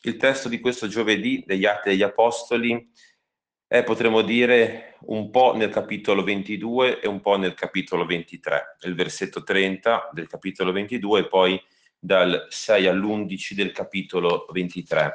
Il testo di questo giovedì degli Atti degli Apostoli è, potremmo dire, un po' nel capitolo 22 e un po' nel capitolo 23, il versetto 30 del capitolo 22 e poi dal 6 all'11 del capitolo 23.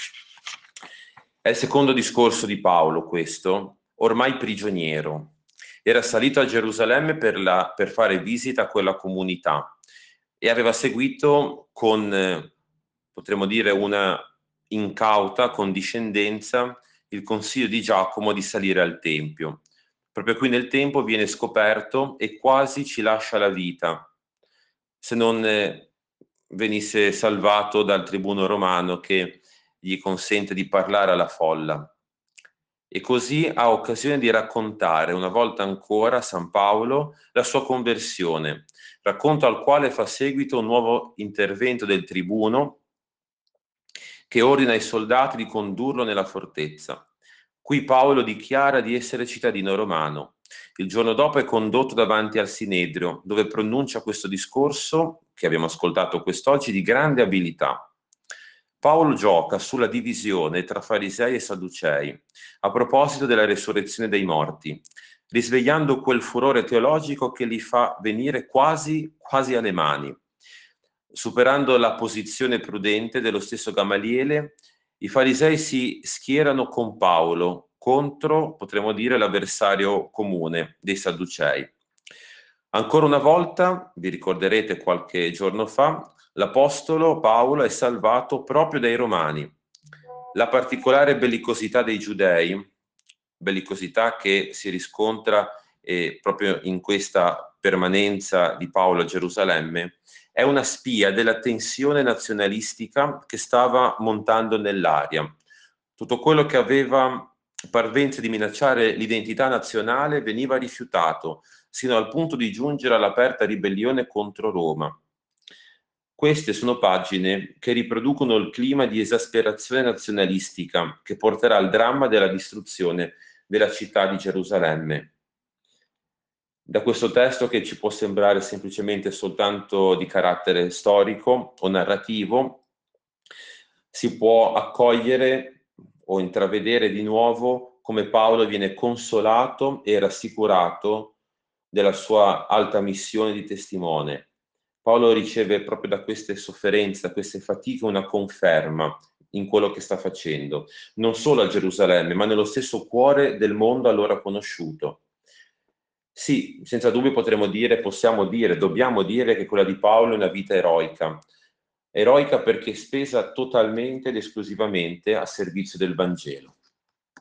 È il secondo discorso di Paolo questo, ormai prigioniero. Era salito a Gerusalemme per fare visita a quella comunità e aveva seguito con, potremmo dire, una incauta condiscendenza il consiglio di Giacomo di salire al Tempio. Proprio qui nel tempo viene scoperto e quasi ci lascia la vita, se non venisse salvato dal tribuno romano che gli consente di parlare alla folla. E così ha occasione di raccontare una volta ancora a San Paolo la sua conversione, racconto al quale fa seguito un nuovo intervento del tribuno che ordina ai soldati di condurlo nella fortezza. Qui Paolo dichiara di essere cittadino romano. Il giorno dopo è condotto davanti al Sinedrio, dove pronuncia questo discorso, che abbiamo ascoltato quest'oggi, di grande abilità. Paolo gioca sulla divisione tra farisei e sadducei, a proposito della resurrezione dei morti, risvegliando quel furore teologico che li fa venire quasi alle mani. Superando la posizione prudente dello stesso Gamaliele, i farisei si schierano con Paolo contro, potremmo dire, l'avversario comune dei Sadducei. Ancora una volta, vi ricorderete qualche giorno fa, l'Apostolo Paolo è salvato proprio dai Romani. La particolare bellicosità dei Giudei, bellicosità che si riscontra proprio in questa permanenza di Paolo a Gerusalemme, è una spia della tensione nazionalistica che stava montando nell'aria. Tutto quello che aveva parvenza di minacciare l'identità nazionale veniva rifiutato, sino al punto di giungere all'aperta ribellione contro Roma. Queste sono pagine che riproducono il clima di esasperazione nazionalistica che porterà al dramma della distruzione della città di Gerusalemme. Da questo testo, che ci può sembrare semplicemente soltanto di carattere storico o narrativo, si può accogliere o intravedere di nuovo come Paolo viene consolato e rassicurato della sua alta missione di testimone. Paolo riceve proprio da queste sofferenze, da queste fatiche, una conferma in quello che sta facendo, non solo a Gerusalemme, ma nello stesso cuore del mondo allora conosciuto. Sì, senza dubbio possiamo dire, dobbiamo dire che quella di Paolo è una vita eroica. Eroica perché spesa totalmente ed esclusivamente a servizio del Vangelo.